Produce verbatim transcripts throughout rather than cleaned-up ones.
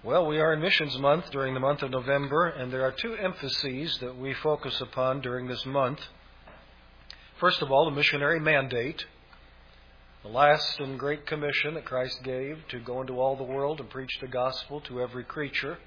Well, we are in Missions Month during the month of November, and there are two emphases that we focus upon during this month. First of all, the missionary mandate, the last and great commission that Christ gave to go into all the world and preach the gospel to every creature.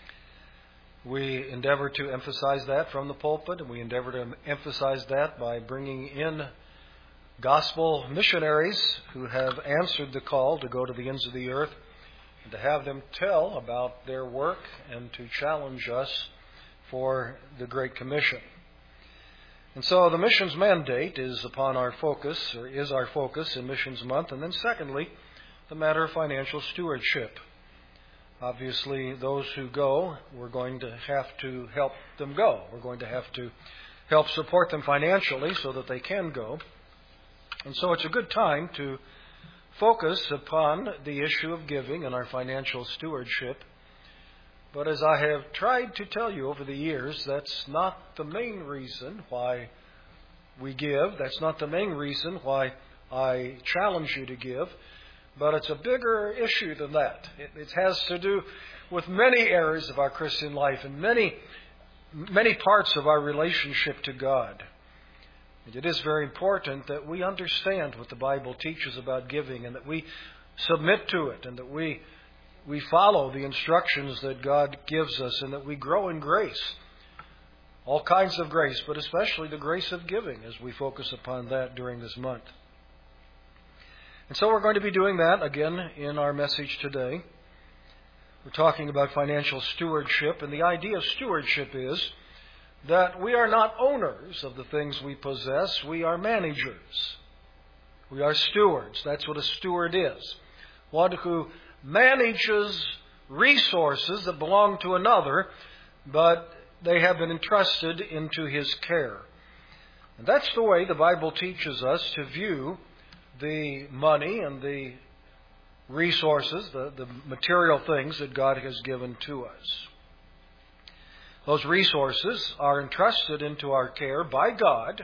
We endeavor to emphasize that from the pulpit, and we endeavor to emphasize that by bringing in gospel missionaries who have answered the call to go to the ends of the earth, and to have them tell about their work and to challenge us for the Great Commission. And so the missions mandate is upon our focus, or is our focus in Missions Month. And then secondly, the matter of financial stewardship. Obviously, those who go, we're going to have to help them go. We're going to have to help support them financially so that they can go. And so it's a good time to focus upon the issue of giving and our financial stewardship. But as I have tried to tell you over the years, that's not the main reason why we give. That's not the main reason why I challenge you to give. But it's a bigger issue than that. It, it has to do with many areas of our Christian life and many, many parts of our relationship to God. It is very important that we understand what the Bible teaches about giving and that we submit to it and that we we follow the instructions that God gives us and that we grow in grace. All kinds of grace, but especially the grace of giving as we focus upon that during this month. And so we're going to be doing that again in our message today. We're talking about financial stewardship, and the idea of stewardship is that we are not owners of the things we possess, we are managers. We are stewards. That's what a steward is. One who manages resources that belong to another, but they have been entrusted into his care. And that's the way the Bible teaches us to view the money and the resources, the, the material things that God has given to us. Those resources are entrusted into our care by God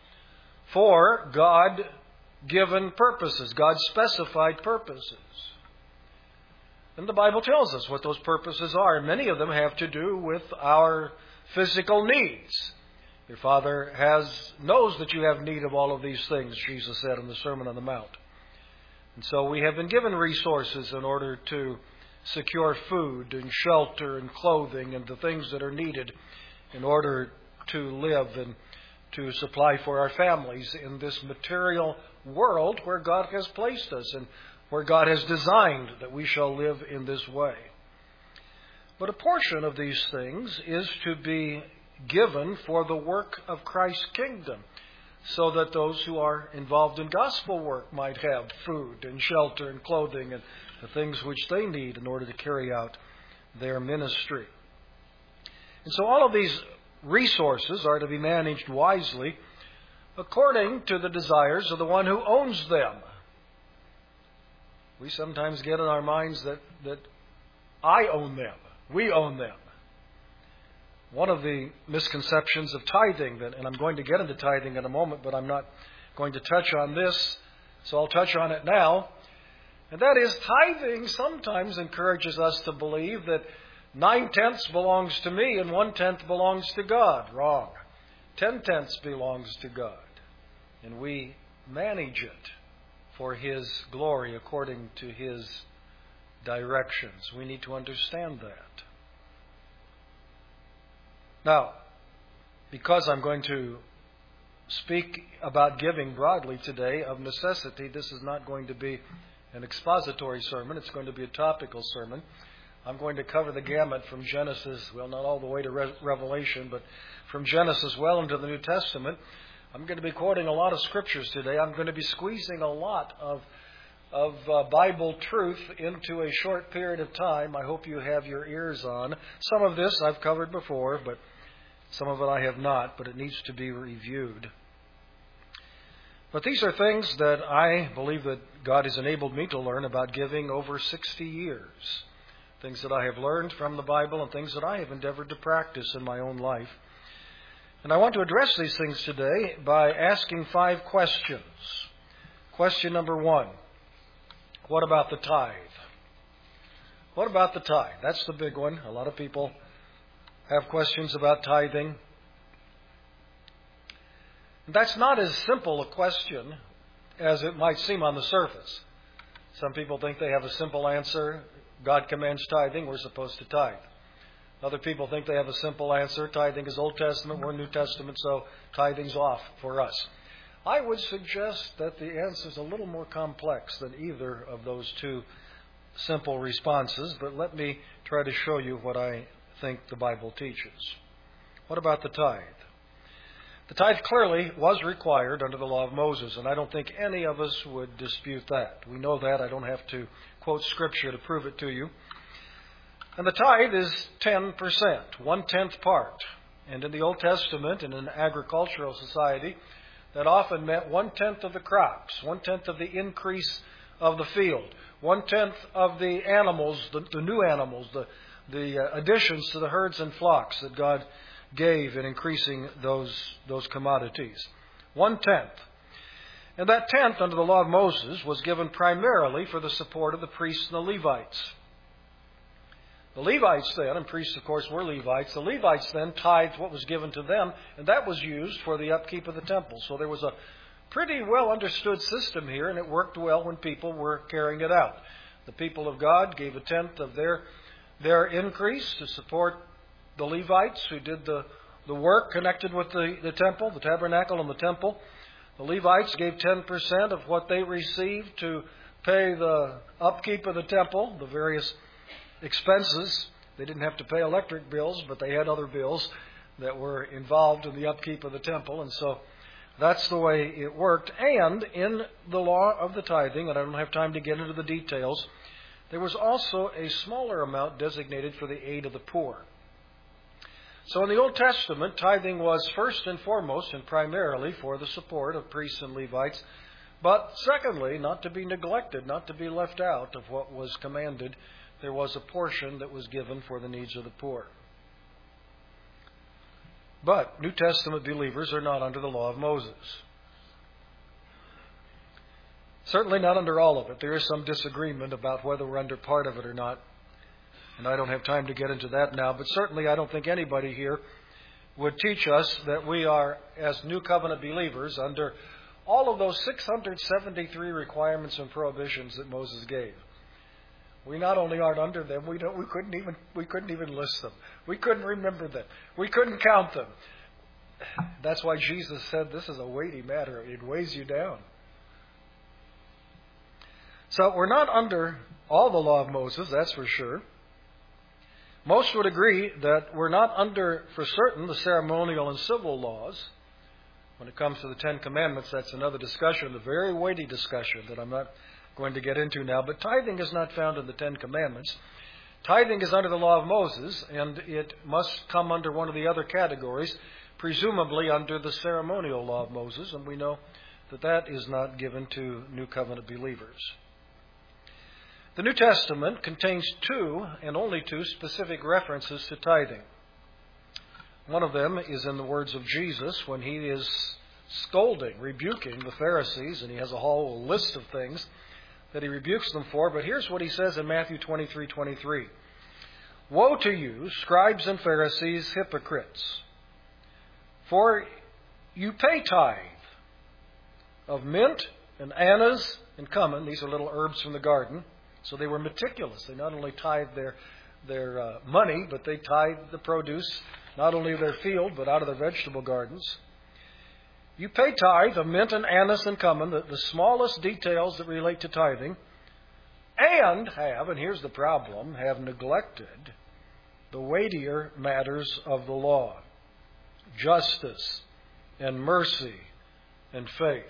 for God-given purposes, God-specified purposes. And the Bible tells us what those purposes are, and many of them have to do with our physical needs. Your Father has knows that you have need of all of these things, Jesus said in the Sermon on the Mount. And so we have been given resources in order to secure food and shelter and clothing and the things that are needed in order to live and to supply for our families in this material world where God has placed us and where God has designed that we shall live in this way. But a portion of these things is to be given for the work of Christ's kingdom, so that those who are involved in gospel work might have food and shelter and clothing and the things which they need in order to carry out their ministry. And so all of these resources are to be managed wisely according to the desires of the one who owns them. We sometimes get in our minds that, that I own them, we own them. One of the misconceptions of tithing, and I'm going to get into tithing in a moment, but I'm not going to touch on this, so I'll touch on it now. And that is, tithing sometimes encourages us to believe that nine-tenths belongs to me and one-tenth belongs to God. Wrong. Ten-tenths belongs to God. And we manage it for His glory according to His directions. We need to understand that. Now, because I'm going to speak about giving broadly today, of necessity, this is not going to be an expository sermon. It's going to be a topical sermon. I'm going to cover the gamut from Genesis, well, not all the way to Re- Revelation, but from Genesis well into the New Testament. I'm going to be quoting a lot of scriptures today. I'm going to be squeezing a lot of of uh, Bible truth into a short period of time. I hope you have your ears on. Some of this I've covered before, but some of it I have not, but it needs to be reviewed. But these are things that I believe that God has enabled me to learn about giving over sixty years. Things that I have learned from the Bible and things that I have endeavored to practice in my own life. And I want to address these things today by asking five questions. Question number one. What about the tithe? What about the tithe? That's the big one. A lot of people have questions about tithing. That's not as simple a question as it might seem on the surface. Some people think they have a simple answer. God commands tithing. We're supposed to tithe. Other people think they have a simple answer. Tithing is Old Testament. We're New Testament, so tithing's off for us. I would suggest that the answer is a little more complex than either of those two simple responses, but let me try to show you what I think the Bible teaches. What about the tithe? The tithe clearly was required under the law of Moses, and I don't think any of us would dispute that. We know that. I don't have to quote Scripture to prove it to you. And the tithe is ten percent, one-tenth part. And in the Old Testament, in an agricultural society, that often meant one-tenth of the crops, one-tenth of the increase of the field, one-tenth of the animals, the, the new animals, the, the uh, additions to the herds and flocks that God gave in increasing those, those commodities. One-tenth. And that tenth under the law of Moses was given primarily for the support of the priests and the Levites. The Levites then, and priests of course were Levites, the Levites then tithed what was given to them, and that was used for the upkeep of the temple. So there was a pretty well understood system here, and it worked well when people were carrying it out. The people of God gave a tenth of their, their increase to support the Levites who did the, the work connected with the, the temple, the tabernacle and the temple. The Levites gave ten percent of what they received to pay the upkeep of the temple, the various expenses. They didn't have to pay electric bills, but they had other bills that were involved in the upkeep of the temple. And so that's the way it worked. And in the law of the tithing, and I don't have time to get into the details, there was also a smaller amount designated for the aid of the poor. So in the Old Testament, tithing was first and foremost and primarily for the support of priests and Levites, but secondly, not to be neglected, not to be left out of what was commanded. There was a portion that was given for the needs of the poor. But New Testament believers are not under the law of Moses. Certainly not under all of it. There is some disagreement about whether we're under part of it or not. And I don't have time to get into that now. But certainly I don't think anybody here would teach us that we are, as New Covenant believers, under all of those six hundred seventy-three requirements and prohibitions that Moses gave. We not only aren't under them, we don't. We couldn't even. We couldn't even list them. We couldn't remember them. We couldn't count them. That's why Jesus said this is a weighty matter. It weighs you down. So we're not under all the law of Moses, that's for sure. Most would agree that we're not under, for certain, the ceremonial and civil laws. When it comes to the Ten Commandments, that's another discussion, a very weighty discussion that I'm not going to get into now. But tithing is not found in the Ten Commandments. Tithing is under the law of Moses, and it must come under one of the other categories, presumably under the ceremonial law of Moses, and we know that that is not given to New Covenant believers. The New Testament contains two, and only two, specific references to tithing. One of them is in the words of Jesus when he is scolding, rebuking the Pharisees, and he has a whole list of things that he rebukes them for. But here's what he says in Matthew twenty-three twenty-three. Woe to you, scribes and Pharisees, hypocrites! For you pay tithe of mint and anise and cumin. These are little herbs from the garden. So they were meticulous. They not only tithed their, their uh, money, but they tithed the produce, not only of their field, but out of their vegetable gardens. You pay tithe of mint and anise and cumin, the, the smallest details that relate to tithing, and have, and here's the problem, have neglected the weightier matters of the law, justice and mercy and faith.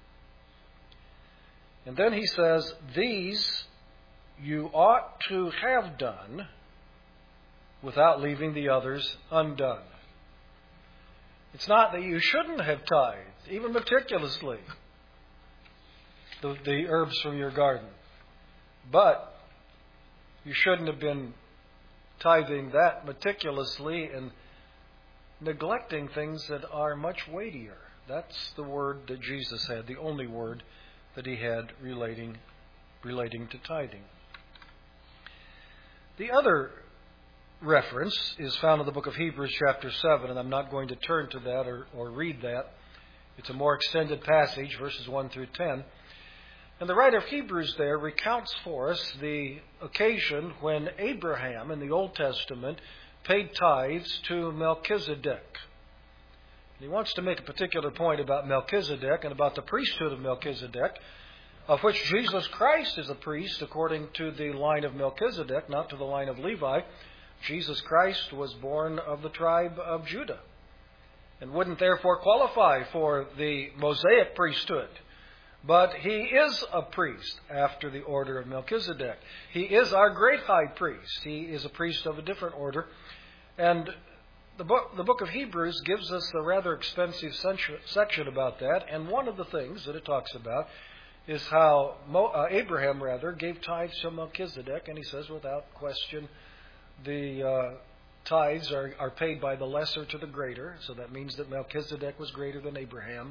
And then he says, these you ought to have done without leaving the others undone. It's not that you shouldn't have tithed, even meticulously, the, the herbs from your garden. But you shouldn't have been tithing that meticulously and neglecting things that are much weightier. That's the word that Jesus had, the only word that he had relating, relating to tithing. The other reference is found in the book of Hebrews chapter seven, and I'm not going to turn to that or, or read that. It's a more extended passage, verses one through ten. And the writer of Hebrews there recounts for us the occasion when Abraham in the Old Testament paid tithes to Melchizedek. He wants to make a particular point about Melchizedek and about the priesthood of Melchizedek, of which Jesus Christ is a priest according to the line of Melchizedek, not to the line of Levi. Jesus Christ was born of the tribe of Judah and wouldn't therefore qualify for the Mosaic priesthood. But he is a priest after the order of Melchizedek. He is our great high priest. He is a priest of a different order. And the book, the book of Hebrews gives us a rather expensive section about that. And one of the things that it talks about is how Mo, uh, Abraham, rather, gave tithes to Melchizedek. And he says, without question, the uh, tithes are, are paid by the lesser to the greater. So that means that Melchizedek was greater than Abraham.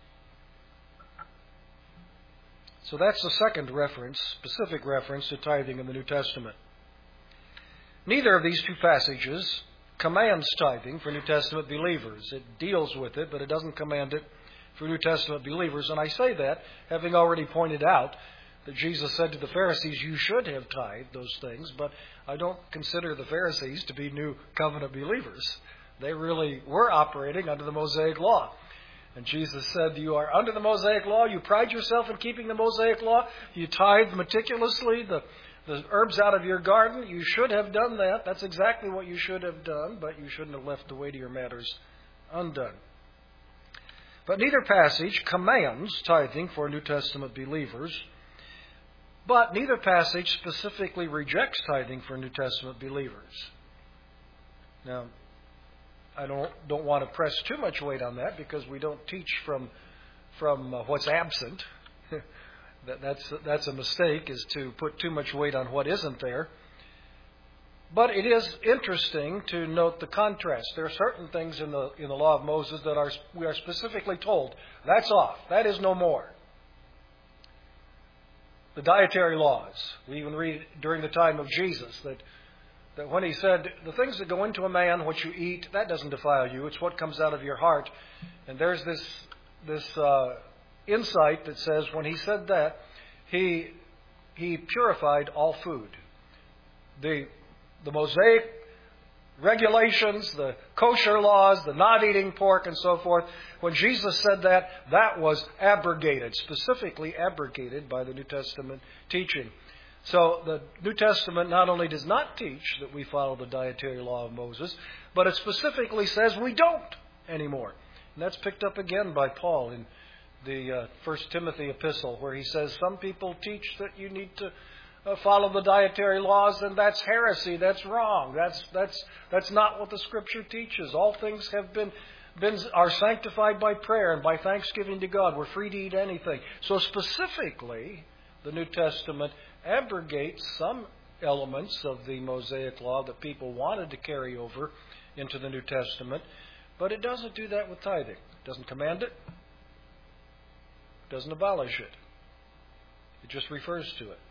So that's the second reference, specific reference to tithing in the New Testament. Neither of these two passages commands tithing for New Testament believers. It deals with it, but it doesn't command it for New Testament believers. And I say that, having already pointed out that Jesus said to the Pharisees, you should have tithed those things, but I don't consider the Pharisees to be New Covenant believers. They really were operating under the Mosaic Law. And Jesus said, you are under the Mosaic Law, you pride yourself in keeping the Mosaic Law, you tithe meticulously the, the herbs out of your garden, you should have done that. That's exactly what you should have done, but you shouldn't have left the weightier matters undone. But neither passage commands tithing for New Testament believers, but neither passage specifically rejects tithing for New Testament believers. Now, I don't don't want to press too much weight on that because we don't teach from from uh, what's absent. that, that's that's a mistake, is to put too much weight on what isn't there. But it is interesting to note the contrast. There are certain things in the in the law of Moses that are we are specifically told that's off. That is no more. The dietary laws. We even read during the time of Jesus that. That when he said, the things that go into a man, what you eat, that doesn't defile you. It's what comes out of your heart. And there's this this uh, insight that says when he said that, he he purified all food. The the Mosaic regulations, the kosher laws, the not eating pork and so forth, when Jesus said that, that was abrogated, specifically abrogated by the New Testament teaching. So the New Testament not only does not teach that we follow the dietary law of Moses, but it specifically says we don't anymore. And that's picked up again by Paul in the uh, First Timothy epistle, where he says some people teach that you need to uh, follow the dietary laws, and that's heresy. That's wrong. That's that's that's not what the Scripture teaches. All things have been been are sanctified by prayer and by thanksgiving to God. We're free to eat anything. So specifically, the New Testament abrogates some elements of the Mosaic Law that people wanted to carry over into the New Testament, but it doesn't do that with tithing. It doesn't command it. It doesn't abolish it. It just refers to it.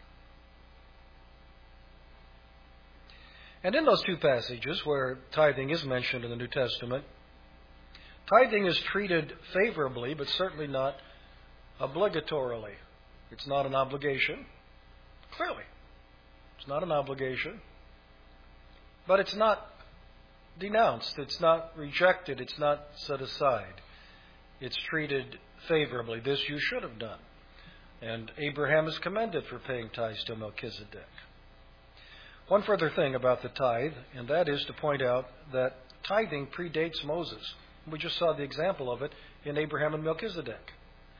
And in those two passages where tithing is mentioned in the New Testament, tithing is treated favorably, but certainly not obligatorily. It's not an obligation. Clearly, it's not an obligation. But it's not denounced. It's not rejected. It's not set aside. It's treated favorably. This you should have done. And Abraham is commended for paying tithes to Melchizedek. One further thing about the tithe, and that is to point out that tithing predates Moses. We just saw the example of it in Abraham and Melchizedek.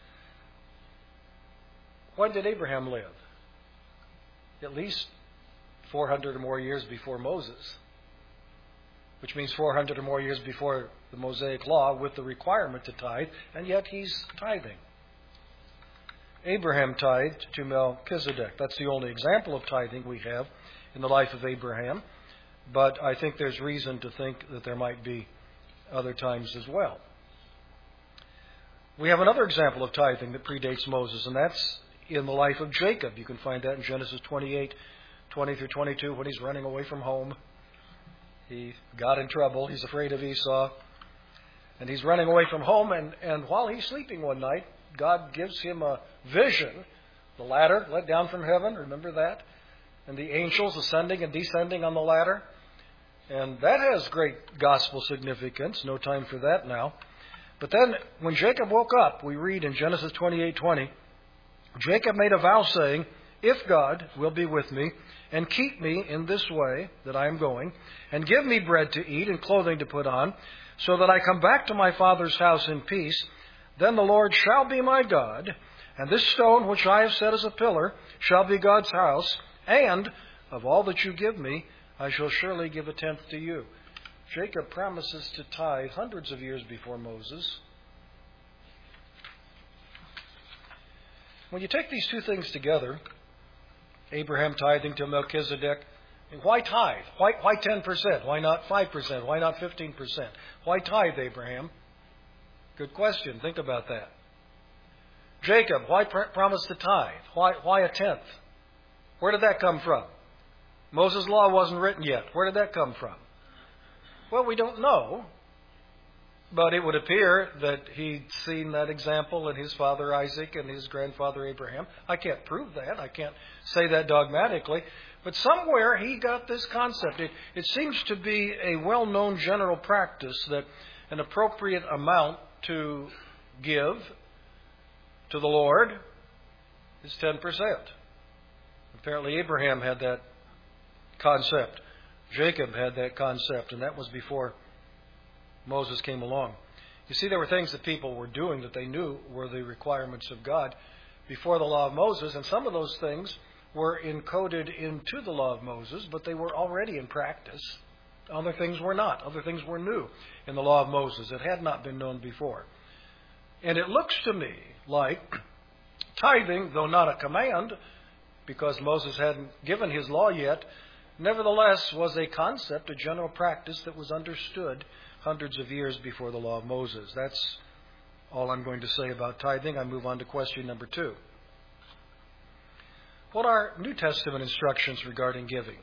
When did Abraham live? At least four hundred or more years before Moses, which means four hundred or more years before the Mosaic Law with the requirement to tithe, and yet he's tithing. Abraham tithed to Melchizedek. That's the only example of tithing we have in the life of Abraham, but I think there's reason to think that there might be other times as well. We have another example of tithing that predates Moses, and that's in the life of Jacob. You can find that in Genesis twenty-eight twenty through twenty-two, when he's running away from home. He got in trouble. He's afraid of Esau. And he's running away from home, and, and while he's sleeping one night, God gives him a vision. The ladder let down from heaven, remember that? And the angels ascending and descending on the ladder. And that has great gospel significance. No time for that now. But then when Jacob woke up, we read in Genesis twenty-eight twenty, Jacob made a vow saying, if God will be with me and keep me in this way that I am going, and give me bread to eat and clothing to put on, so that I come back to my father's house in peace, then the Lord shall be my God, and this stone which I have set as a pillar shall be God's house, and of all that you give me, I shall surely give a tenth to you. Jacob promises to tithe hundreds of years before Moses. When you take these two things together, Abraham tithing to Melchizedek, why tithe? Why, why ten percent? Why not five percent? Why not fifteen percent? Why tithe, Abraham? Good question. Think about that. Jacob, why pr- promise to tithe? Why, why a tenth? Where did that come from? Moses' law wasn't written yet. Where did that come from? Well, we don't know. But it would appear that he'd seen that example in his father Isaac and his grandfather Abraham. I can't prove that. I can't say that dogmatically. But somewhere he got this concept. It, it seems to be a well-known general practice that an appropriate amount to give to the Lord is ten percent. Apparently Abraham had that concept. Jacob had that concept, and that was before Moses came along. You see, there were things that people were doing that they knew were the requirements of God before the law of Moses, and some of those things were encoded into the law of Moses, but they were already in practice. Other things were not. Other things were new in the law of Moses. It had not been known before. And it looks to me like tithing, though not a command, because Moses hadn't given his law yet, nevertheless was a concept, a general practice that was understood hundreds of years before the law of Moses. That's all I'm going to say about tithing. I move on to question number two. What are New Testament instructions regarding giving?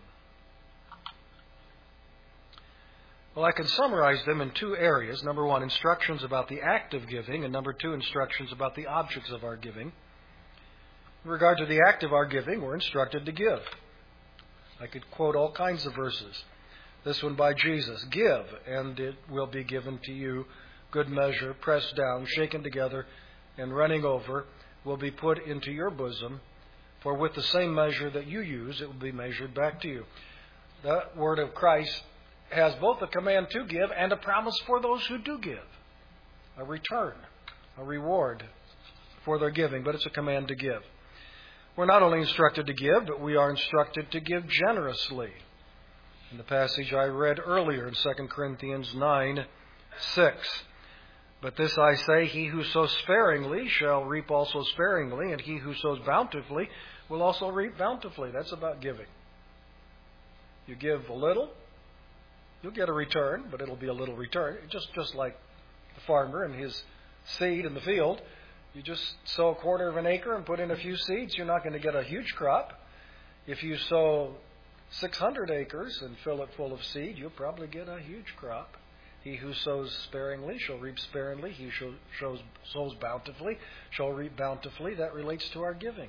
Well, I can summarize them in two areas. Number one, instructions about the act of giving, and number two, instructions about the objects of our giving. In regard to the act of our giving, we're instructed to give. I could quote all kinds of verses. This one by Jesus. Give, and it will be given to you. Good measure, pressed down, shaken together, and running over, will be put into your bosom. For with the same measure that you use, it will be measured back to you. The word of Christ has both a command to give and a promise for those who do give. A return, a reward for their giving, but it's a command to give. We're not only instructed to give, but we are instructed to give generously. In the passage I read earlier in Second Corinthians nine six. But this I say, he who sows sparingly shall reap also sparingly, and he who sows bountifully will also reap bountifully. That's about giving. You give a little, you'll get a return, but it'll be a little return. Just, just like the farmer and his seed in the field. You just sow a quarter of an acre and put in a few seeds, you're not going to get a huge crop. If you sow six hundred acres and fill it full of seed, you'll probably get a huge crop. He who sows sparingly shall reap sparingly. He who sows, sows bountifully shall reap bountifully. That relates to our giving.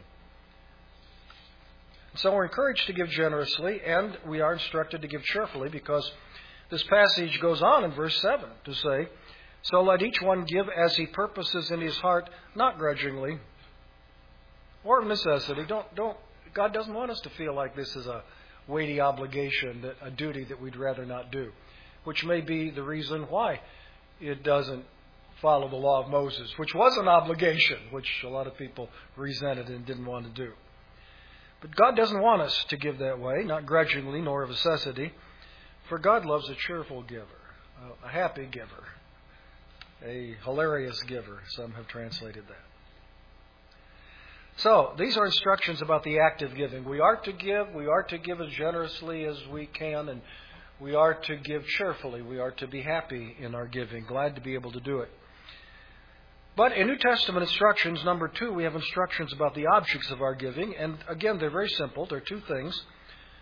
So we're encouraged to give generously, and we are instructed to give cheerfully, because this passage goes on in verse seven to say, so let each one give as he purposes in his heart, not grudgingly or of necessity. Don't, don't, God doesn't want us to feel like this is a weighty obligation, that a duty that we'd rather not do, which may be the reason why it doesn't follow the law of Moses, which was an obligation, which a lot of people resented and didn't want to do. But God doesn't want us to give that way, not grudgingly nor of necessity, for God loves a cheerful giver, a happy giver, a hilarious giver. Some have translated that. So, these are instructions about the act of giving. We are to give. We are to give as generously as we can, and we are to give cheerfully. We are to be happy in our giving, glad to be able to do it. But in New Testament instructions, number two, we have instructions about the objects of our giving. And again, they're very simple. They're two things.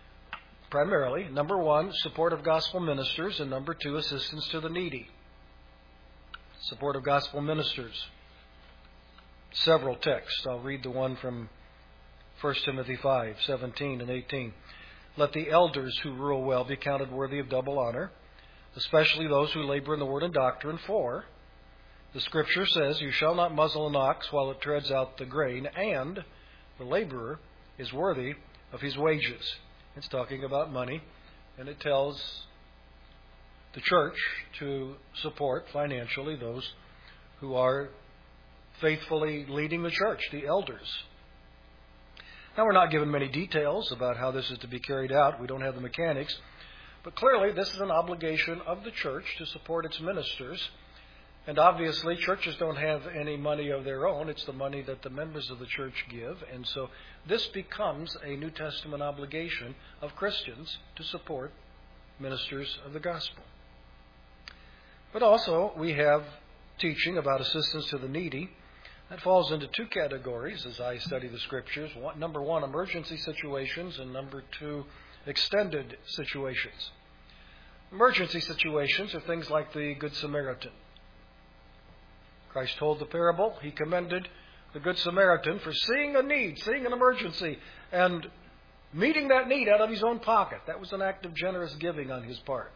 primarily. Number one, support of gospel ministers, and number two, assistance to the needy. Support of gospel ministers. Several texts. I'll read the one from First Timothy five, seventeen and eighteen. Let the elders who rule well be counted worthy of double honor, especially those who labor in the word and doctrine. For the Scripture says, you shall not muzzle an ox while it treads out the grain, and the laborer is worthy of his wages. It's talking about money, and it tells the church to support financially those who are faithfully leading the church, the elders. Now, we're not given many details about how this is to be carried out. We don't have the mechanics. But clearly, this is an obligation of the church to support its ministers. And obviously, churches don't have any money of their own. It's the money that the members of the church give. And so this becomes a New Testament obligation of Christians to support ministers of the gospel. But also, we have teaching about assistance to the needy. That falls into two categories as I study the Scriptures. One, number one, emergency situations, and number two, extended situations. Emergency situations are things like the Good Samaritan. Christ told the parable. He commended the Good Samaritan for seeing a need, seeing an emergency, and meeting that need out of his own pocket. That was an act of generous giving on his part.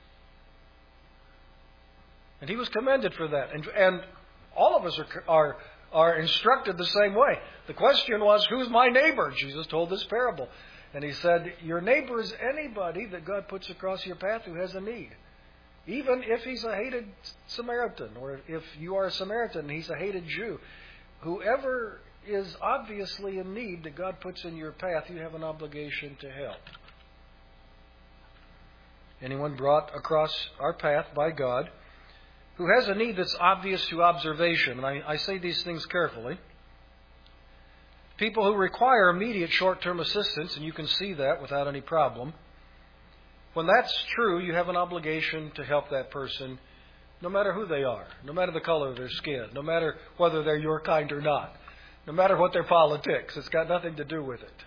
And he was commended for that. And, and all of us are, are, are instructed the same way. The question was, who's my neighbor? Jesus told this parable. And he said, your neighbor is anybody that God puts across your path who has a need. Even if he's a hated Samaritan, or if you are a Samaritan and he's a hated Jew, whoever is obviously in need that God puts in your path, you have an obligation to help. Anyone brought across our path by God who has a need that's obvious to observation, and I, I say these things carefully. People who require immediate short-term assistance, and you can see that without any problem. When that's true, you have an obligation to help that person, no matter who they are, no matter the color of their skin, no matter whether they're your kind or not, no matter what their politics. It's got nothing to do with it.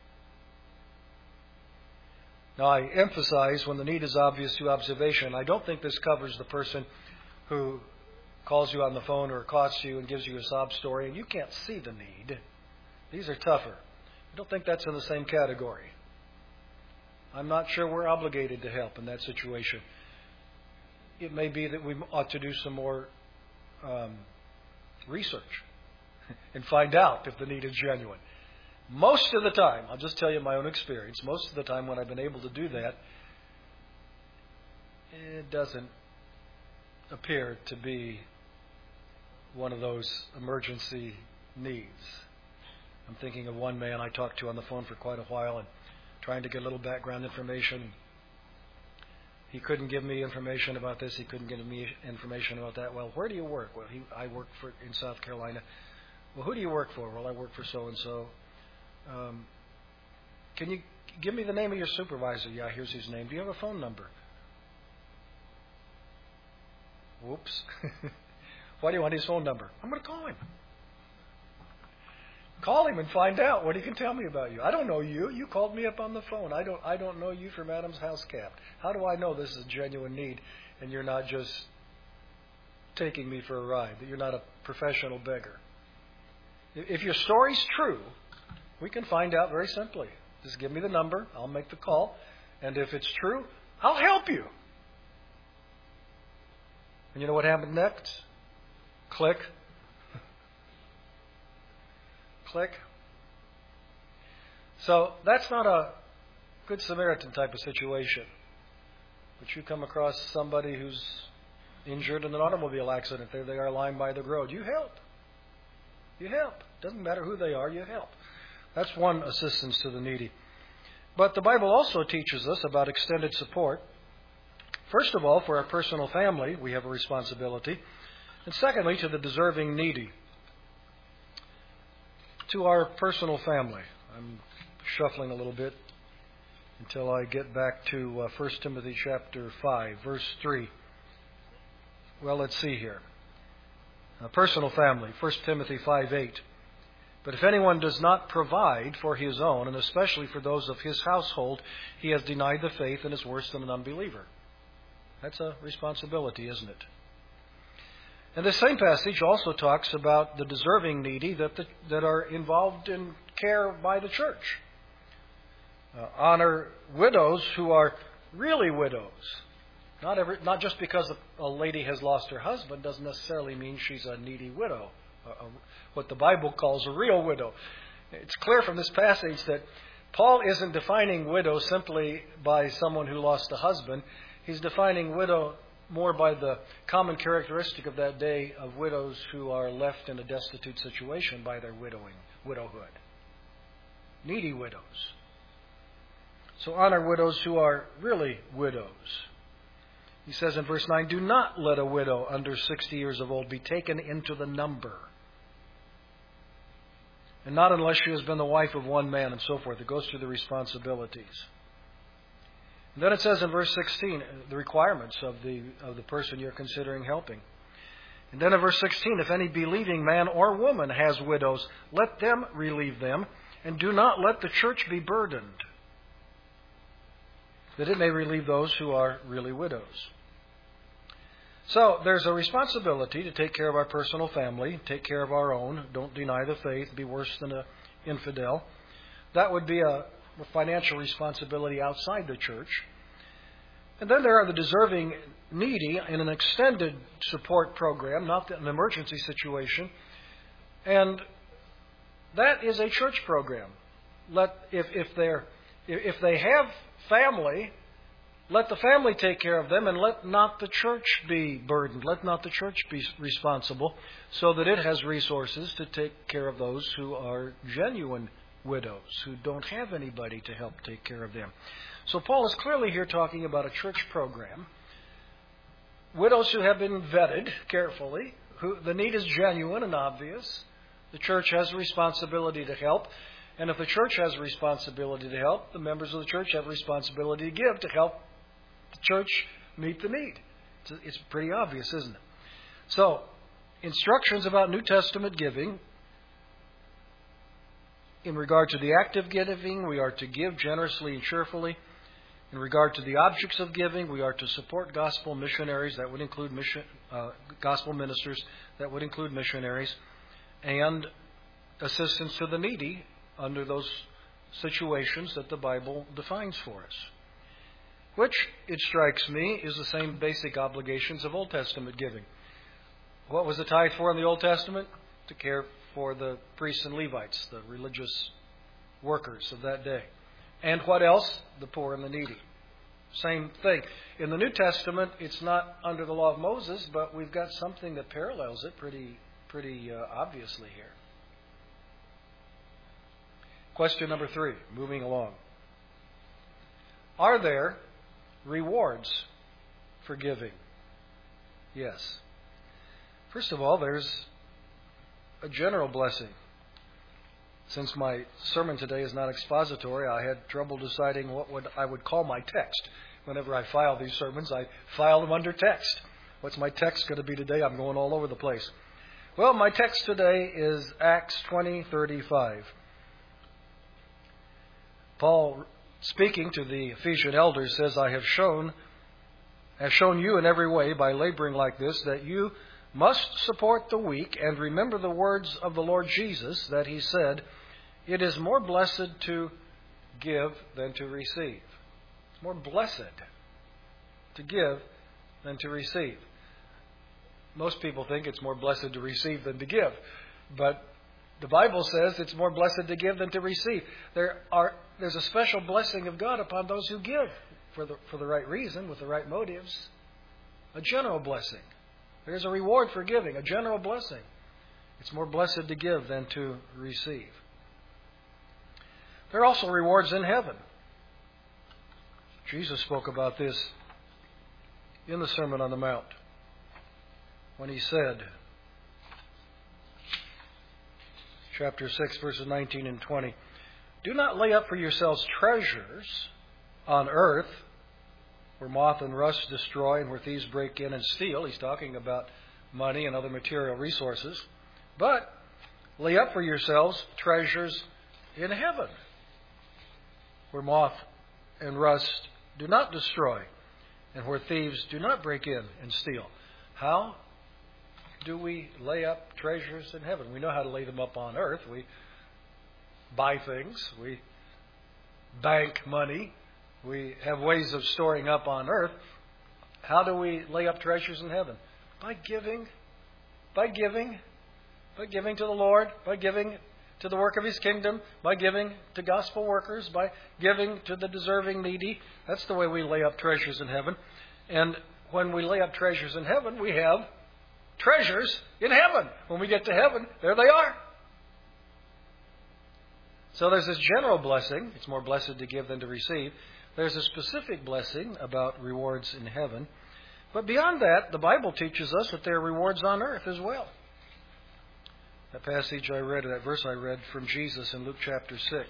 Now, I emphasize when the need is obvious to observation, I don't think this covers the person who calls you on the phone or accosts you and gives you a sob story, and you can't see the need. These are tougher. I don't think that's in the same category. I'm not sure we're obligated to help in that situation. It may be that we ought to do some more um, research and find out if the need is genuine. Most of the time, I'll just tell you my own experience, most of the time when I've been able to do that, it doesn't appear to be one of those emergency needs. I'm thinking of one man I talked to on the phone for quite a while and trying to get a little background information. He couldn't give me information about this. He couldn't give me information about that. Well, where do you work? Well, he, I work for in South Carolina. Well, who do you work for? Well, I work for so-and-so. Um, can you give me the name of your supervisor? Yeah, here's his name. Do you have a phone number? Whoops. Why do you want his phone number? I'm going to call him. Call him and find out what he can tell me about you. I don't know you. You called me up on the phone. I don't I don't know you from Adam's house cap. How do I know this is a genuine need and you're not just taking me for a ride, that you're not a professional beggar? If your story's true, we can find out very simply. Just give me the number. I'll make the call. And if it's true, I'll help you. And you know what happened next? Click. Click. So that's not a Good Samaritan type of situation. But you come across somebody who's injured in an automobile accident. There they are lying by the road. You help. You help. Doesn't matter who they are, you help. That's one assistance to the needy. But the Bible also teaches us about extended support. First of all, for our personal family, we have a responsibility. And secondly, to the deserving needy. To our personal family. I'm shuffling a little bit until I get back to uh, First Timothy chapter five, verse three. Well, let's see here. A personal family, First Timothy five eight. But if anyone does not provide for his own, and especially for those of his household, he has denied the faith and is worse than an unbeliever. That's a responsibility, isn't it? And this same passage also talks about the deserving needy that, the, that are involved in care by the church. Uh, honor widows who are really widows. Not every, not just because a lady has lost her husband doesn't necessarily mean she's a needy widow, a, a, what the Bible calls a real widow. It's clear from this passage that Paul isn't defining widow simply by someone who lost a husband. He's defining widow more by the common characteristic of that day of widows who are left in a destitute situation by their widowing, widowhood. Needy widows. So honor widows who are really widows. He says in verse nine, do not let a widow under sixty years of old be taken into the number. And not unless she has been the wife of one man, and so forth. It goes through the responsibilities. And then it says in verse sixteen, the requirements of the of the person you're considering helping. And then in verse sixteen, if any believing man or woman has widows, let them relieve them, and do not let the church be burdened, that it may relieve those who are really widows. So there's a responsibility to take care of our personal family, take care of our own, don't deny the faith, be worse than an infidel. That would be a financial responsibility outside the church. And then there are the deserving needy in an extended support program, not an emergency situation. And that is a church program. Let if if they're if they have family, let the family take care of them, and let not the church be burdened. Let not the church be responsible, so that it has resources to take care of those who are genuine widows, who don't have anybody to help take care of them. So Paul is clearly here talking about a church program. Widows who have been vetted carefully, who the need is genuine and obvious. The church has a responsibility to help. And if the church has a responsibility to help, the members of the church have a responsibility to give to help the church meet the need. It's, it's pretty obvious, isn't it? So, instructions about New Testament giving. In regard to the act of giving, we are to give generously and cheerfully. In regard to the objects of giving, we are to support gospel missionaries. That would include mission, uh, gospel ministers. That would include missionaries. And assistance to the needy under those situations that the Bible defines for us. Which, it strikes me, is the same basic obligations of Old Testament giving. What was the tithe for in the Old Testament? To care for the priests and Levites, the religious workers of that day. And what else? The poor and the needy. Same thing. In the New Testament, it's not under the law of Moses, but we've got something that parallels it pretty, pretty uh, obviously here. Question number three, moving along. Are there rewards for giving? Yes. First of all, there's a general blessing. Since my sermon today is not expository, I had trouble deciding what would I would call my text. Whenever I file these sermons, I file them under text. What's my text going to be today? I'm going all over the place. Well, my text today is Acts twenty thirty-five. Paul, speaking to the Ephesian elders, says, I have shown, have shown you in every way by laboring like this that you must support the weak, and remember the words of the Lord Jesus that he said, it is more blessed to give than to receive. It's more blessed to give than to receive. Most people think it's more blessed to receive than to give. But the Bible says it's more blessed to give than to receive. There are there's a special blessing of God upon those who give for the for the right reason, with the right motives. A general blessing. There's a reward for giving, a general blessing. It's more blessed to give than to receive. There are also rewards in heaven. Jesus spoke about this in the Sermon on the Mount when he said, chapter six, verses nineteen and twenty, do not lay up for yourselves treasures on earth, where moth and rust destroy and where thieves break in and steal. He's talking about money and other material resources. But Lay up for yourselves treasures in heaven, where moth and rust do not destroy, and where thieves do not break in and steal. How do we lay up treasures in heaven? We know how to lay them up on earth. We buy things. We bank money. We have ways of storing up on earth. How do we lay up treasures in heaven? By giving. By giving. By giving to the Lord. By giving to the work of His kingdom. By giving to gospel workers. By giving to the deserving needy. That's the way we lay up treasures in heaven. And when we lay up treasures in heaven, we have treasures in heaven. When we get to heaven, there they are. So there's this general blessing. It's more blessed to give than to receive. There's a specific blessing about rewards in heaven. But beyond that, the Bible teaches us that there are rewards on earth as well. That passage I read, that verse I read from Jesus in Luke chapter six.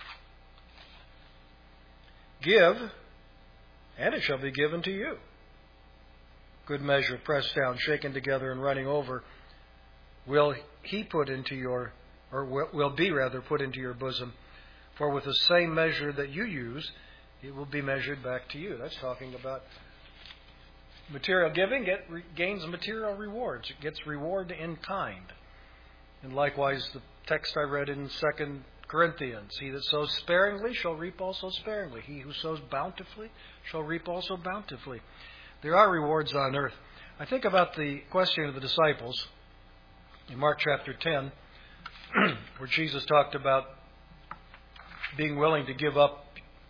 Give, and it shall be given to you. Good measure, pressed down, shaken together, and running over, will He put into your, or will be rather put into your bosom. For with the same measure that you use, it will be measured back to you. That's talking about material giving. Get, gains material rewards. It gets reward in kind. And likewise, the text I read in Second Corinthians, he that sows sparingly shall reap also sparingly. He who sows bountifully shall reap also bountifully. There are rewards on earth. I think about the question of the disciples in Mark chapter ten, where Jesus talked about being willing to give up,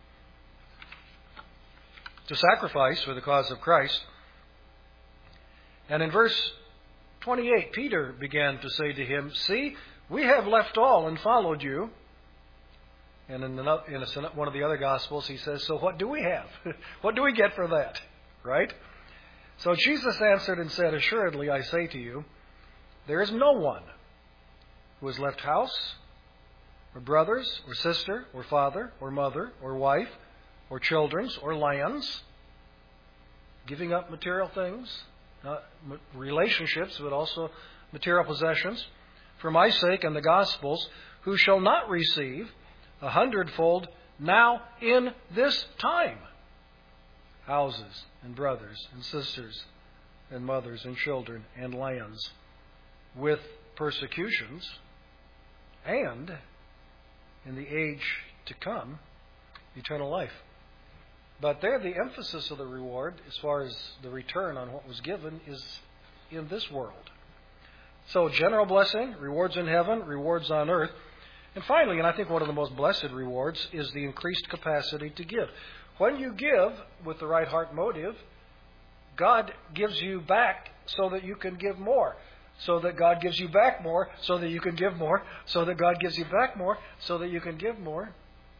to sacrifice for the cause of Christ. And in verse twenty-eight, Peter began to say to him, "See, we have left all and followed you." And in, the, in a, one of the other Gospels, he says, "So what do we have? What do we get for that?" Right? So Jesus answered and said, "Assuredly, I say to you, there is no one who has left house, or brothers, or sister, or father, or mother, or wife, or children, or lands," giving up material things, not relationships, but also material possessions, "for my sake and the gospel's, who shall not receive a hundredfold now in this time houses and brothers and sisters and mothers and children and lands, with persecutions, and in the age to come eternal life." But there, the emphasis of the reward, as far as the return on what was given, is in this world. So, general blessing, rewards in heaven, rewards on earth. And finally, and I think one of the most blessed rewards, is the increased capacity to give. When you give with the right heart motive, God gives you back so that you can give more. So that God gives you back more, so that you can give more. So that God gives you back more, so that you can give more.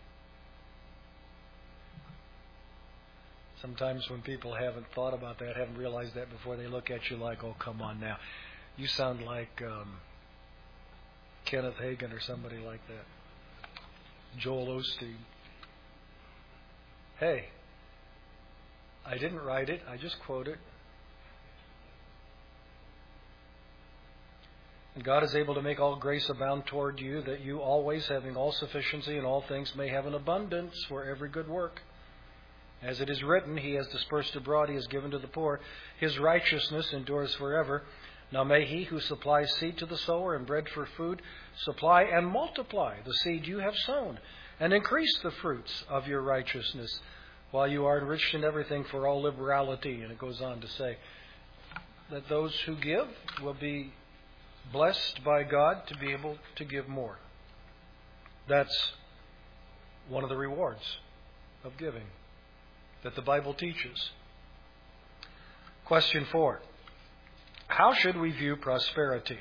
Sometimes when people haven't thought about that, haven't realized that before, they look at you like, "Oh, come on now. You sound like um, Kenneth Hagin or somebody like that. Joel Osteen." Hey, I didn't write it. I just quote it. "And God is able to make all grace abound toward you, that you always, having all sufficiency in all things, may have an abundance for every good work. As it is written, He has dispersed abroad, He has given to the poor. His righteousness endures forever. Now may He who supplies seed to the sower and bread for food supply and multiply the seed you have sown, and increase the fruits of your righteousness, while you are enriched in everything for all liberality." And it goes on to say that those who give will be blessed by God to be able to give more. That's one of the rewards of giving that the Bible teaches. Question four. How should we view prosperity?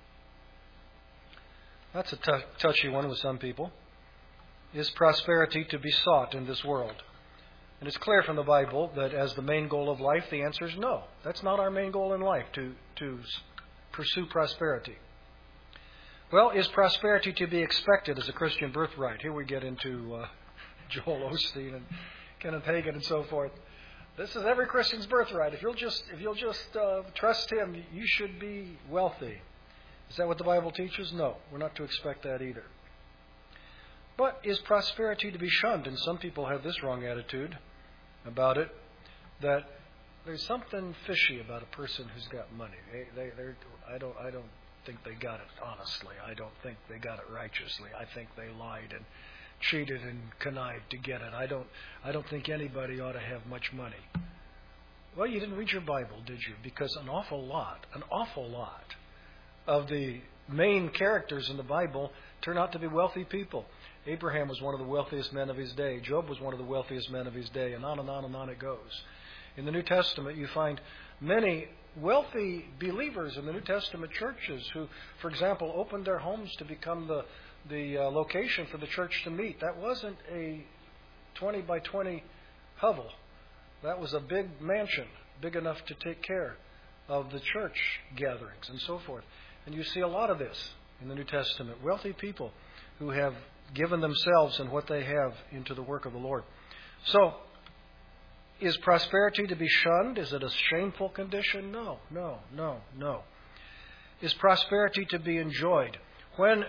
That's a t- touchy one with some people. Is prosperity to be sought in this world? And it's clear from the Bible that as the main goal of life, the answer is no. That's not our main goal in life, to, to pursue prosperity. Well, is prosperity to be expected as a Christian birthright? Here we get into uh, Joel Osteen and Kenneth Hagin and so forth. This is every Christian's birthright. If you'll just if you'll just uh, trust Him, you should be wealthy. Is that what the Bible teaches? No, we're not to expect that either. But is prosperity to be shunned? And some people have this wrong attitude about it, that there's something fishy about a person who's got money. They, they, they're, I don't, I don't think they got it honestly. I don't think they got it righteously. I think they lied and cheated and connived to get it. I don't, I don't think anybody ought to have much money. Well, you didn't read your Bible, did you? Because an awful lot, an awful lot of the main characters in the Bible turn out to be wealthy people. Abraham was one of the wealthiest men of his day. Job was one of the wealthiest men of his day, and on and on and on it goes. In the New Testament, you find many wealthy believers in the New Testament churches who, for example, opened their homes to become the, the uh, location for the church to meet. That wasn't a twenty by twenty hovel. That was a big mansion, big enough to take care of the church gatherings and so forth. And you see a lot of this in the New Testament. Wealthy people who have given themselves and what they have into the work of the Lord. So, is prosperity to be shunned? Is it a shameful condition? No, no, no, no. Is prosperity to be enjoyed? When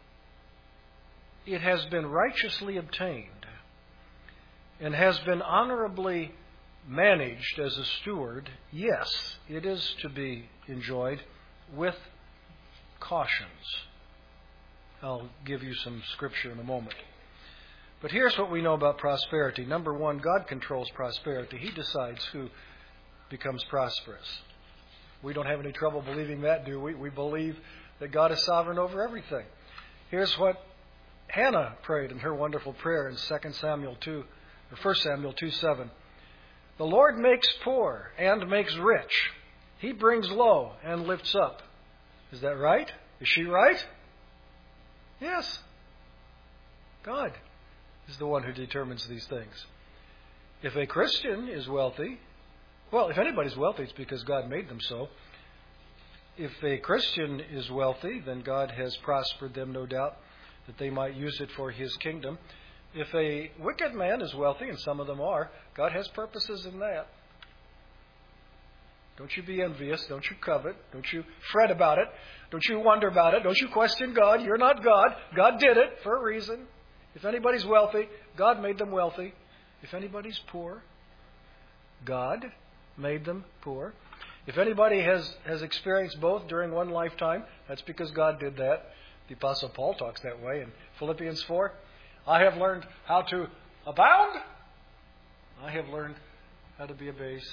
it has been righteously obtained and has been honorably managed as a steward, yes, it is to be enjoyed with cautions. I'll give you some scripture in a moment. But here's what we know about prosperity. Number one, God controls prosperity. He decides who becomes prosperous. We don't have any trouble believing that, do we? We believe that God is sovereign over everything. Here's what Hannah prayed in her wonderful prayer in Second Samuel two, or First Samuel two seven. The Lord makes poor and makes rich. He brings low and lifts up. Is that right? Is she right? Yes. God is the one who determines these things. If a Christian is wealthy, well, if anybody's wealthy, it's because God made them so. If a Christian is wealthy, then God has prospered them, no doubt, that they might use it for His kingdom. If a wicked man is wealthy, and some of them are, God has purposes in that. Don't you be envious. Don't you covet. Don't you fret about it. Don't you wonder about it. Don't you question God. You're not God. God did it for a reason. If anybody's wealthy, God made them wealthy. If anybody's poor, God made them poor. If anybody has, has experienced both during one lifetime, that's because God did that. The Apostle Paul talks that way in Philippians four. I have learned how to abound. I have learned how to be abased.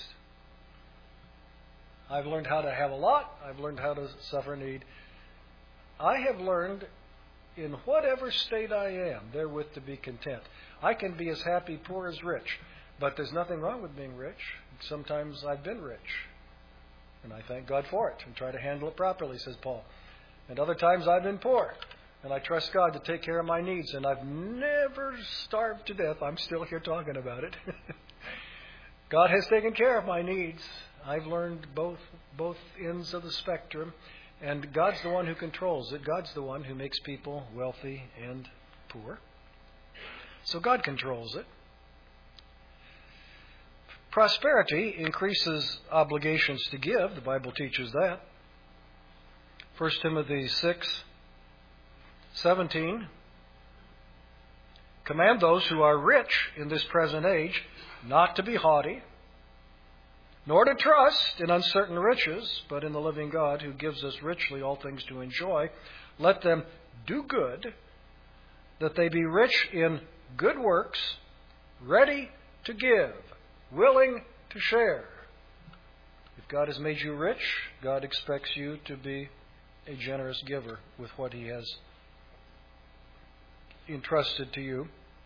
I've learned how to have a lot. I've learned how to suffer need. I have learned in whatever state I am, therewith to be content. I can be as happy poor as rich, but there's nothing wrong with being rich. Sometimes I've been rich, and I thank God for it and try to handle it properly, says Paul. And other times I've been poor, and I trust God to take care of my needs, and I've never starved to death. I'm still here talking about it. God has taken care of my needs. I've learned both both ends of the spectrum, and God's the one who controls it. God's the one who makes people wealthy and poor. So God controls it. Prosperity increases obligations to give. The Bible teaches that. First Timothy six seventeen. Command those who are rich in this present age not to be haughty, nor to trust in uncertain riches, but in the living God who gives us richly all things to enjoy. Let them do good, that they be rich in good works, ready to give, willing to share. If God has made you rich, God expects you to be a generous giver with what He has entrusted to you.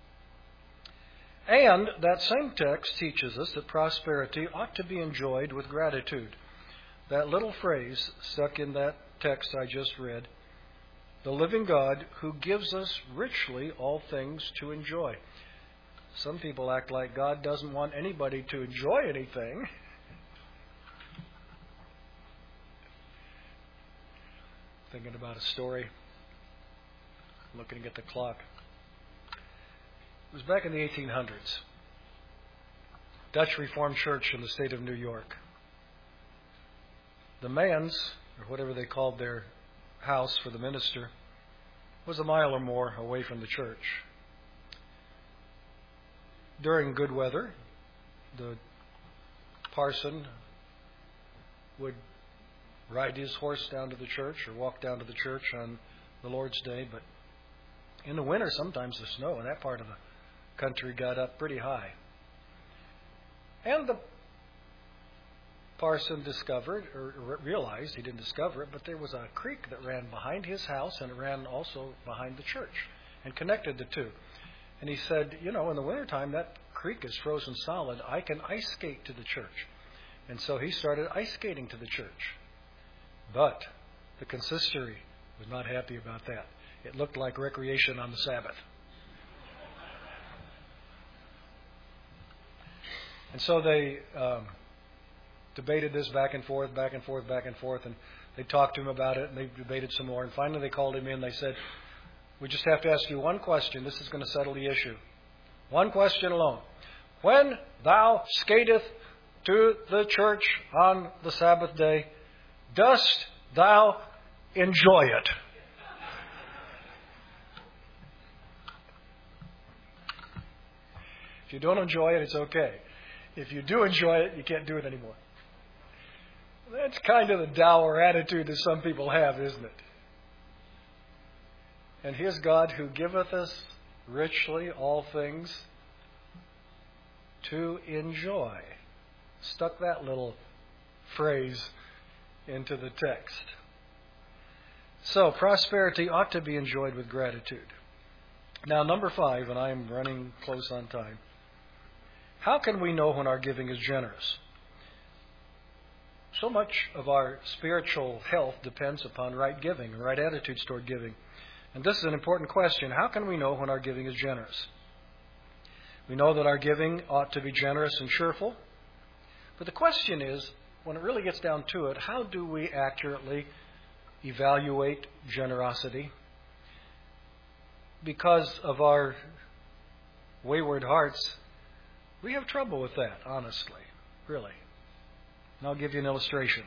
And that same text teaches us that prosperity ought to be enjoyed with gratitude. That little phrase stuck in that text I just read, the living God who gives us richly all things to enjoy. Some people act like God doesn't want anybody to enjoy anything. Thinking about a story, looking at the clock. It was back in the eighteen hundreds. Dutch Reformed Church in the state of New York. The Mans, or whatever they called their house for the minister was a mile or more away from the church. During good weather, the parson would ride his horse down to the church or walk down to the church on the Lord's Day, but in the winter, sometimes the snow in that part of the country got up pretty high. And the parson discovered, or realized, he didn't discover it, but there was a creek that ran behind his house and it ran also behind the church and connected the two. And he said, you know, in the wintertime, that creek is frozen solid. I can ice skate to the church. And so he started ice skating to the church. But the consistory was not happy about that. It looked like recreation on the Sabbath. And so they um, debated this back and forth, back and forth, back and forth, and they talked to him about it, and they debated some more. And finally they called him in. They said, we just have to ask you one question. This is going to settle the issue. One question alone. When thou skateth to the church on the Sabbath day, dost thou enjoy it? If you don't enjoy it, it's okay. If you do enjoy it, you can't do it anymore. That's kind of the dour attitude that some people have, isn't it? And his God who giveth us richly all things to enjoy. Stuck that little phrase into the text. So, prosperity ought to be enjoyed with gratitude. Now, number five, and I am running close on time. How can we know when our giving is generous? So much of our spiritual health depends upon right giving, right attitudes toward giving. And this is an important question. How can we know when our giving is generous? We know that our giving ought to be generous and cheerful. But the question is, when it really gets down to it, how do we accurately evaluate generosity? Because of our wayward hearts, we have trouble with that, honestly, really. And I'll give you an illustration.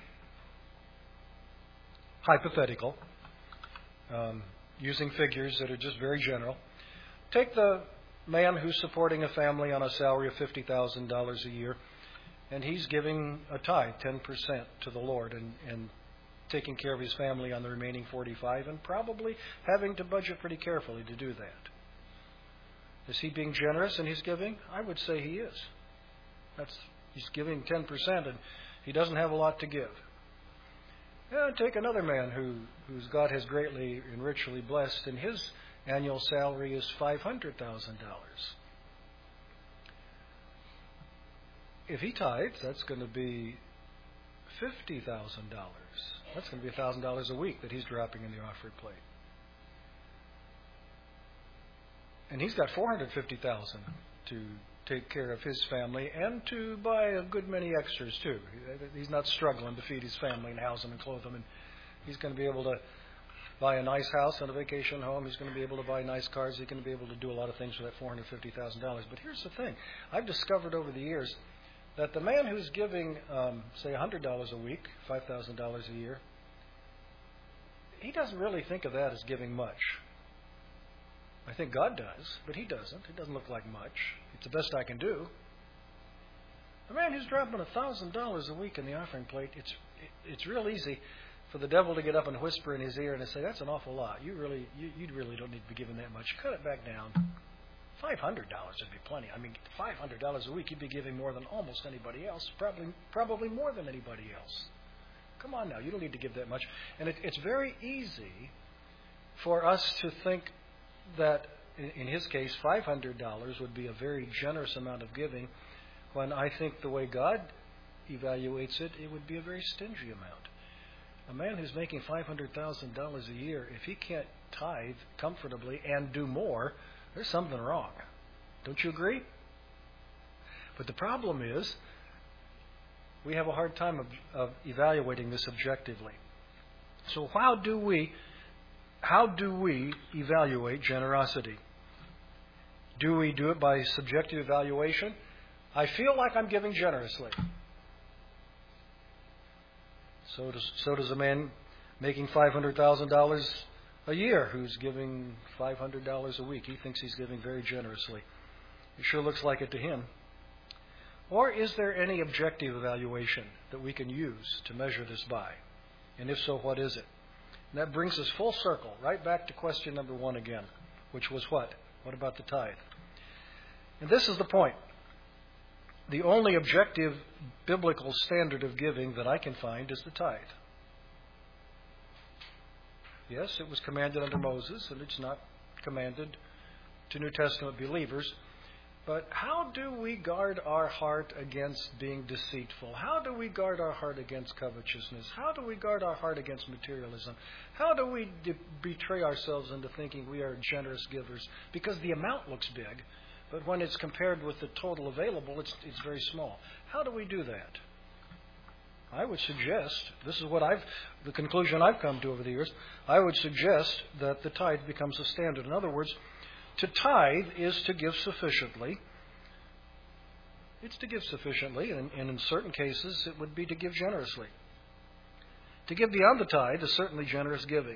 Hypothetical, um, using figures that are just very general. Take the man who's supporting a family on a salary of fifty thousand dollars a year, and he's giving a tithe, ten percent, to the Lord, and, and taking care of his family on the remaining forty-five, and probably having to budget pretty carefully to do that. Is he being generous in his giving? I would say he is. That's he's giving ten percent, and he doesn't have a lot to give. Yeah, take another man who whose God has greatly and richly blessed, and his annual salary is five hundred thousand dollars. If he tithes, that's going to be fifty thousand dollars. That's going to be one thousand dollars a week that he's dropping in the offering plate. And he's got four hundred fifty thousand dollars to take care of his family and to buy a good many extras too. He's not struggling to feed his family and house them and clothe them. And he's going to be able to buy a nice house and a vacation home. He's going to be able to buy nice cars. He's going to be able to do a lot of things with that four hundred fifty thousand dollars. But here's the thing. I've discovered over the years that the man who's giving, um, say, one hundred dollars a week, five thousand dollars a year, he doesn't really think of that as giving much. I think God does, but he doesn't. It doesn't look like much. It's the best I can do. The man who's dropping one thousand dollars a week in the offering plate, it's it, it's real easy for the devil to get up and whisper in his ear and to say, that's an awful lot. You really you, you really don't need to be giving that much. Cut it back down. five hundred dollars would be plenty. I mean, five hundred dollars a week, you'd be giving more than almost anybody else, probably probably more than anybody else. Come on now, you don't need to give that much. And it, it's very easy for us to think that, in, in his case, five hundred dollars would be a very generous amount of giving, when I think the way God evaluates it, it would be a very stingy amount. A man who's making five hundred thousand dollars a year, if he can't tithe comfortably and do more, there's something wrong. Don't you agree? But the problem is, we have a hard time of, of evaluating this objectively. So how do we, how do we evaluate generosity? Do we do it by subjective evaluation? I feel like I'm giving generously. So does, so does a man making five hundred thousand dollars a year who's giving five hundred dollars a week. He thinks he's giving very generously. It sure looks like it to him. Or is there any objective evaluation that we can use to measure this by? And if so, what is it? And that brings us full circle, right back to question number one again, which was what? What about the tithe? And this is the point. The only objective biblical standard of giving that I can find is the tithe. Yes, it was commanded under Moses, and it's not commanded to New Testament believers. But how do we guard our heart against being deceitful? How do we guard our heart against covetousness? How do we guard our heart against materialism? How do we de- betray ourselves into thinking we are generous givers? Because the amount looks big, but when it's compared with the total available, it's, it's very small. How do we do that? I would suggest, this is what I've, the conclusion I've come to over the years, I would suggest that the tithe becomes a standard. In other words, to tithe is to give sufficiently. It's to give sufficiently, and, and in certain cases it would be to give generously. To give beyond the tithe is certainly generous giving.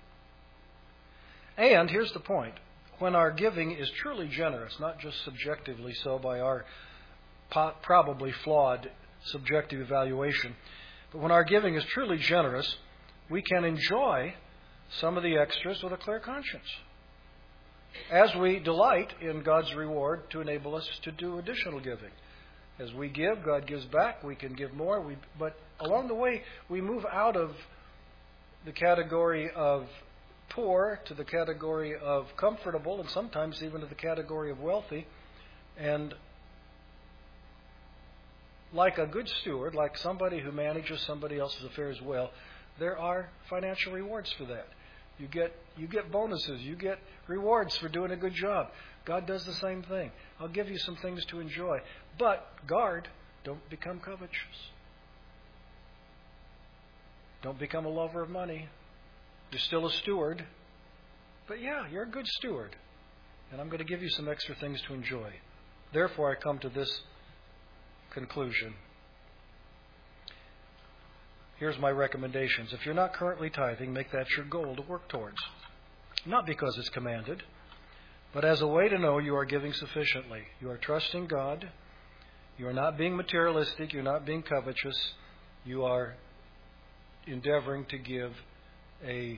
And here's the point. When our giving is truly generous, not just subjectively so by our po- probably flawed subjective evaluation, but when our giving is truly generous, we can enjoy some of the extras with a clear conscience, as we delight in God's reward to enable us to do additional giving. As we give, God gives back. We can give more. We, but along the way, we move out of the category of poor to the category of comfortable, and sometimes even to the category of wealthy. And like a good steward, like somebody who manages somebody else's affairs well, there are financial rewards for that. You get you get bonuses. You get rewards for doing a good job. God does the same thing. I'll give you some things to enjoy. But guard, don't become covetous. Don't become a lover of money. You're still a steward. But yeah, you're a good steward. And I'm going to give you some extra things to enjoy. Therefore, I come to this conclusion. Here's my recommendations. If you're not currently tithing, make that your goal to work towards. Not because it's commanded, but as a way to know you are giving sufficiently. You are trusting God. You are not being materialistic. You're not being covetous. You are endeavoring to give a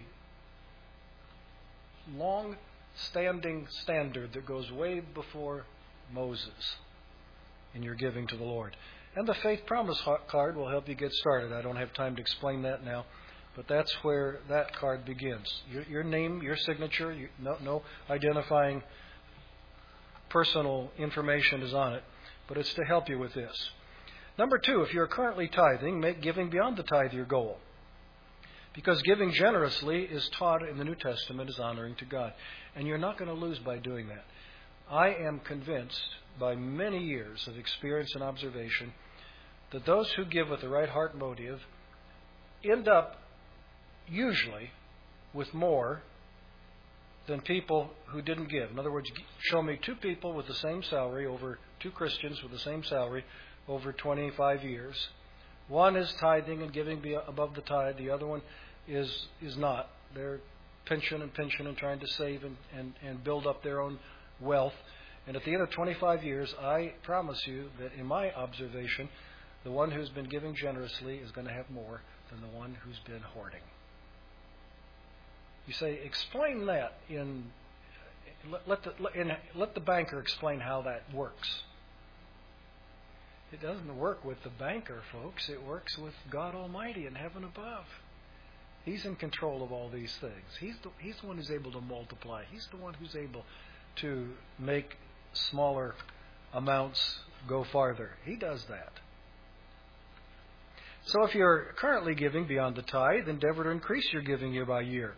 long-standing standard that goes way before Moses in your giving to the Lord. And the faith promise card will help you get started. I don't have time to explain that now, but that's where that card begins. Your, your name, your signature, you, no, no identifying personal information is on it, but it's to help you with this. Number two, if you're currently tithing, make giving beyond the tithe your goal. Because giving generously is taught in the New Testament as honoring to God. And you're not going to lose by doing that. I am convinced by many years of experience and observation that those who give with the right heart motive end up usually with more than people who didn't give. In other words, show me two people with the same salary, over two Christians with the same salary over twenty-five years. One is tithing and giving above the tithe. The other one is is not. They're pinching and pinching and trying to save and, and, and build up their own wealth. And at the end of twenty-five years, I promise you that in my observation, the one who's been giving generously is going to have more than the one who's been hoarding. You say, explain that in let, let the in, let the banker explain how that works. It doesn't work with the banker, folks. It works with God Almighty in heaven above. He's in control of all these things. He's the, he's the one who's able to multiply. He's the one who's able to make smaller amounts go farther. He does that. So if you're currently giving beyond the tithe, endeavor to increase your giving year by year.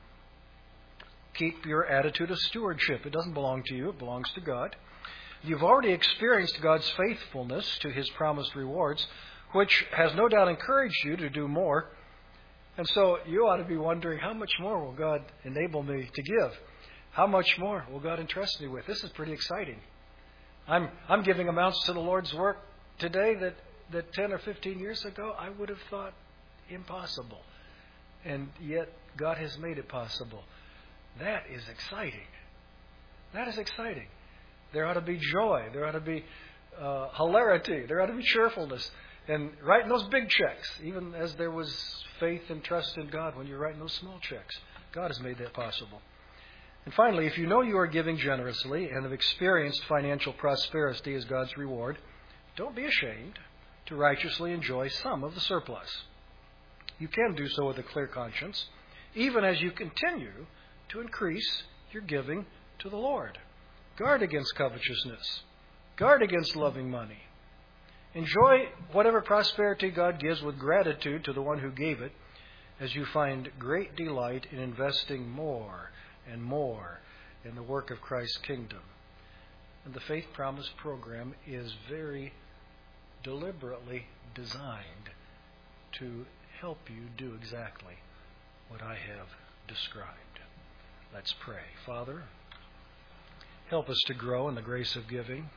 Keep your attitude of stewardship. It doesn't belong to you. It belongs to God. You've already experienced God's faithfulness to His promised rewards, which has no doubt encouraged you to do more. And so you ought to be wondering, how much more will God enable me to give? How much more will God entrust me with? This is pretty exciting. I'm I'm giving amounts to the Lord's work today that, that ten or fifteen years ago I would have thought impossible. And yet God has made it possible. That is exciting. That is exciting. There ought to be joy. There ought to be uh, hilarity. There ought to be cheerfulness. And writing those big checks, even as there was faith and trust in God when you're writing those small checks. God has made that possible. And finally, if you know you are giving generously and have experienced financial prosperity as God's reward, don't be ashamed to righteously enjoy some of the surplus. You can do so with a clear conscience, even as you continue to increase your giving to the Lord. Guard against covetousness. Guard against loving money. Enjoy whatever prosperity God gives with gratitude to the one who gave it, as you find great delight in investing more and more in the work of Christ's kingdom. And the Faith Promise program is very deliberately designed to help you do exactly what I have described. Let's pray. Father, help us to grow in the grace of giving.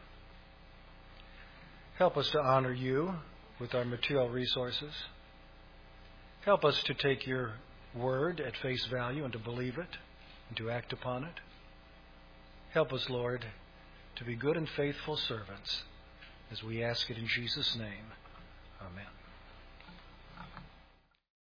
Help us to honor you with our material resources. Help us to take your word at face value and to believe it and to act upon it. Help us, Lord, to be good and faithful servants as we ask it in Jesus' name. Amen.